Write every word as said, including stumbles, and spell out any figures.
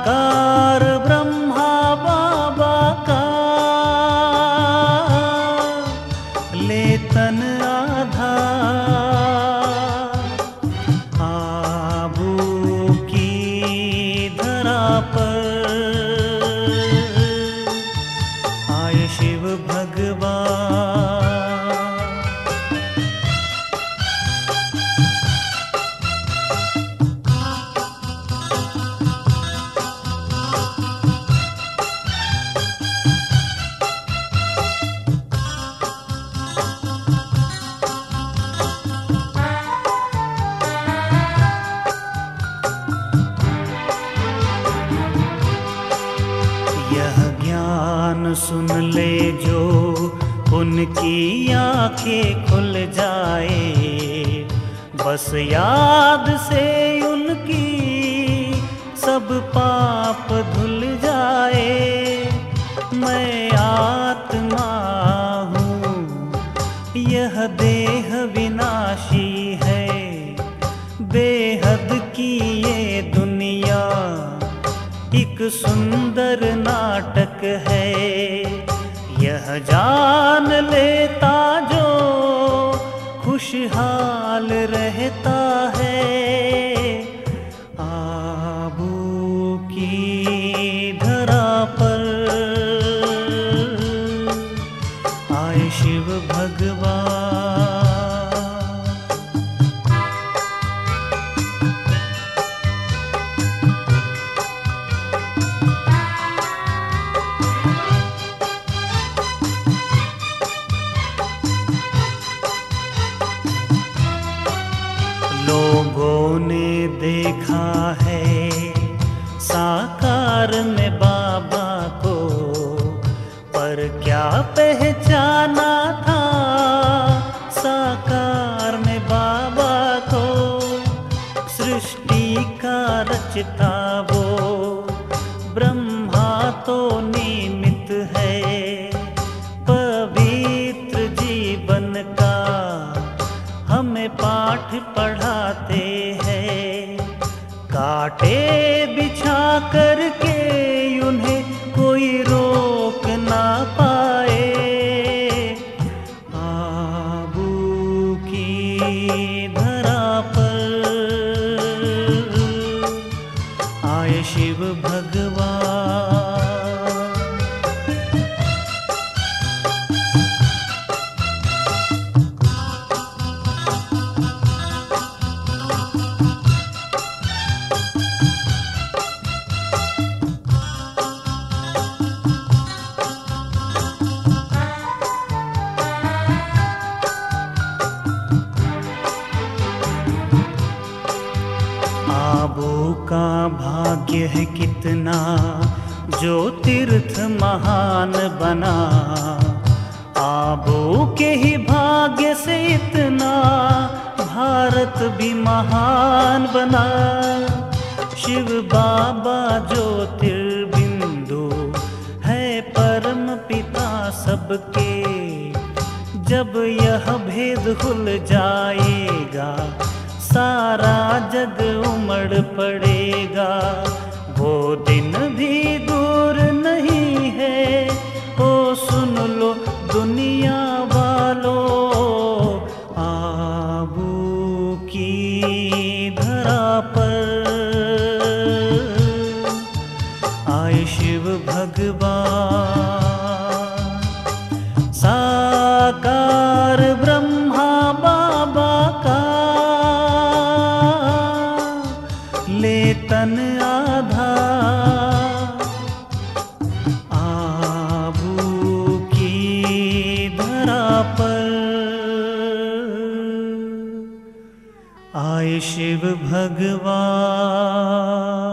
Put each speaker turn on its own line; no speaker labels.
साकार ब्रह्मा बाबा का ले तन आधा, आबू की धरा पर आए शिव भगवान। यह ज्ञान सुन ले जो उनकी आंखें खुल जाए, बस याद से उनकी सब पाप धुल जाए। मैं आत्मा हूँ, यह देह विनाशी है, बेहद की ये दुनिया एक सुंदर नाटक है। यह जान लेता जो खुशहाल रहता है, आबू की धरा पर आए शिव भगवान। लोगों ने देखा है साकार में बाबा को, पर क्या पहचाना था साकार में बाबा को। सृष्टि का रचता वो ब्रह्मा तो निमित्त है, पवित्र जीवन का हमें पाठ पढ़ाते हैं। कांटे बिछा करके उन्हें कोई रोक ना पाए, आबू की धरा पर आए शिव भगवान। आबू का भाग्य है कितना जो तीर्थ महान बना, आबू के ही भाग्य से इतना भारत भी महान बना। शिव बाबा ज्योतिर्बिंदु है परम पिता सबके, जब यह भेद खुल जाएगा सारा जग उमड़ पड़ेगा। वो दिन भी दूर नहीं है, ओ सुन लो दुनिया वालों, आबू की धरा पर आए शिव भगवान। साकार ब्रह्मा बाबा का ले तन आधा, आबू की धरा पर आए शिव भगवान।